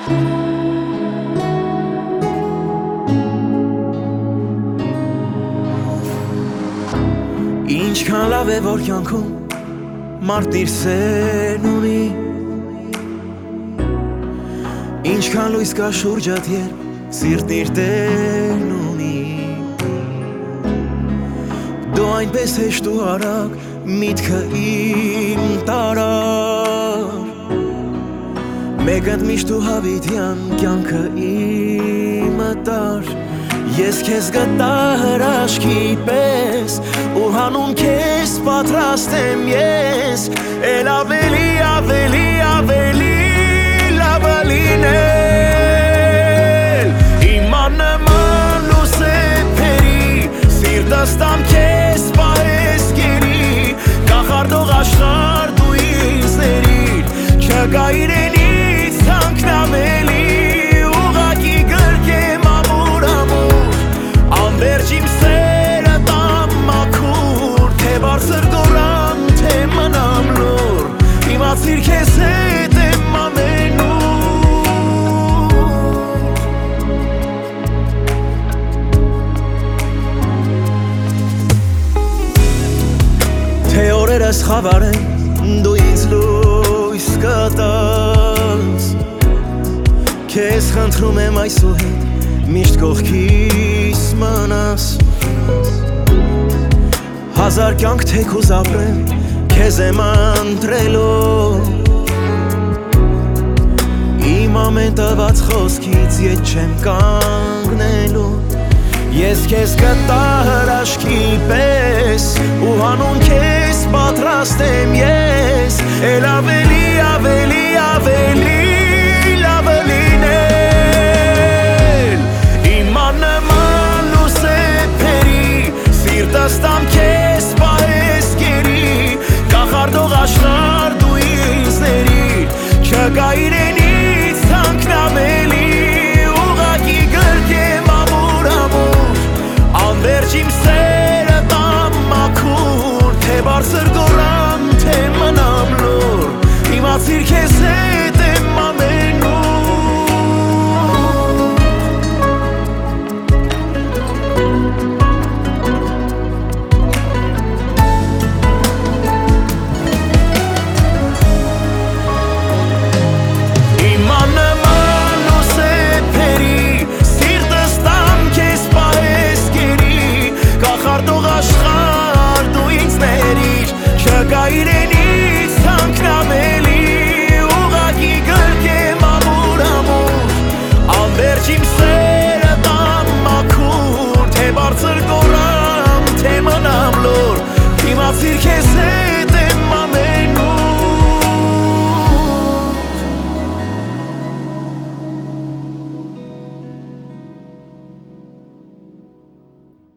Ինչքան լավ է որ կյանքում մարդն իր սերն ունի, ինչքան լույս կա շուրջդ երբ սիրտն իր տերն ունի, դու այնպես հեշտ ու արագ միտքը իմ տարար, մեկըդ միշտ ու հավիտյան կյանքը իմը տար, ես քեզ գտա հրաշքի պես ու հանուն քեզ պատրաստ եմ ես էլ ավելի լավը լինել իմ աննման ու սեփերի սիրտս տամ քեզ պահես գերի կախարդող աշխարհ դու ինձ ների չկա իրենից թանկնամելի ուղղակի գրկեմ ամուր անվերջ իմ սերը տամ մաքուր թե բարձր գորան թե մնամ լուր իմացիր քեզ հետ եմ ամենուր թե օրերս խավար են դու ինձ լույս կտաս քեզ խնդրում եմ այսուհետ միշտ կողքիս մնաս հազար կյանք թեքուզ ապրեմ քեզ եմ ընտրելով իմ ամեն տված խոսքից ետ չեմ կանգնելու ես քեզ կտա հրաշքի պես ու հանուն քեզ պատրաստ եմ ես էլ ավելի լավը լինել իմ աննման ու սեփերի սիրտս տամ քեզ պահես գերի կախարդող աշխարհ դու ինձ ների չկա իրենից թանկնամելի ուղղակի գրկեմ ամուր անվերջ իմ սերը տամ մաքուր թե բարձր գորան թե մնամ լուր իմացիր քեզ